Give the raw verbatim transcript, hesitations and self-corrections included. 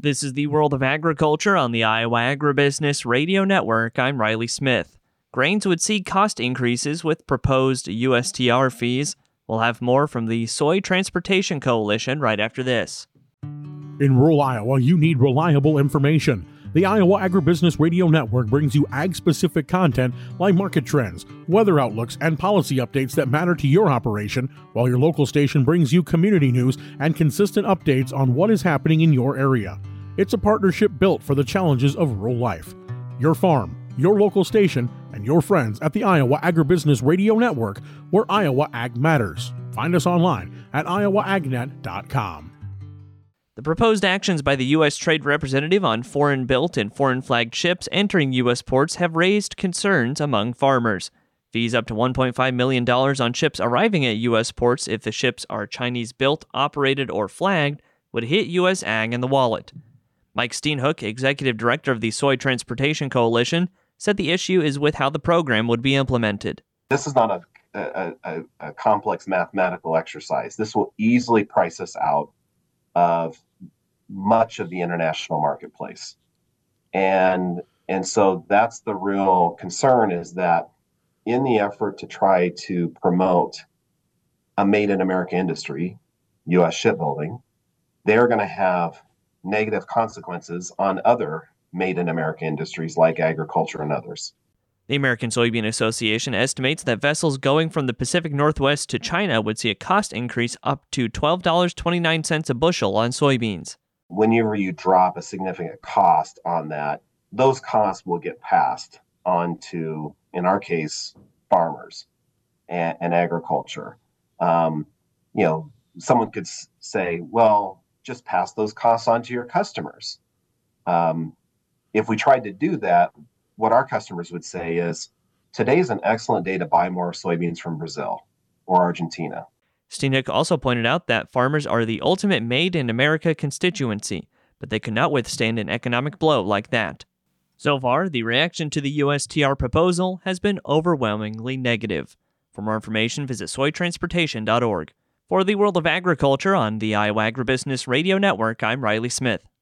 This is the World of Agriculture on the Iowa Agribusiness Radio Network. I'm Riley Smith. Grains would see cost increases with proposed U S T R fees. We'll have more from the Soy Transportation Coalition right after this. In rural Iowa, you need reliable information. The Iowa Agribusiness Radio Network brings you ag-specific content like market trends, weather outlooks, and policy updates that matter to your operation, while your local station brings you community news and consistent updates on what is happening in your area. It's a partnership built for the challenges of rural life. Your farm, your local station, and your friends at the Iowa Agribusiness Radio Network, where Iowa Ag matters. Find us online at iowa agnet dot com. The proposed actions by the U S Trade Representative on foreign-built and foreign-flagged ships entering U S ports have raised concerns among farmers. Fees up to one point five million dollars on ships arriving at U S ports if the ships are Chinese-built, operated, or flagged would hit U S Ag in the wallet. Mike Steenhoek, Executive Director of the Soy Transportation Coalition, said the issue is with how the program would be implemented. This is not a, a, a, a complex mathematical exercise. This will easily price us out of much of the international marketplace. And and so that's the real concern, is that in the effort to try to promote a made in America industry, U S shipbuilding, they're going to have negative consequences on other made in America industries like agriculture and others. The American Soybean Association estimates that vessels going from the Pacific Northwest to China would see a cost increase up to twelve dollars and twenty-nine cents a bushel on soybeans. Whenever you drop a significant cost on that, those costs will get passed on to, in our case, farmers and, and agriculture. Um, you know, someone could s- say, well, just pass those costs on to your customers. Um, if we tried to do that, what our customers would say is, today's an excellent day to buy more soybeans from Brazil or Argentina. Steenhoek also pointed out that farmers are the ultimate made-in-America constituency, but they could not withstand an economic blow like that. So far, the reaction to the U S T R proposal has been overwhelmingly negative. For more information, visit soy transportation dot org. For the World of Agriculture on the Iowa Agribusiness Radio Network, I'm Riley Smith.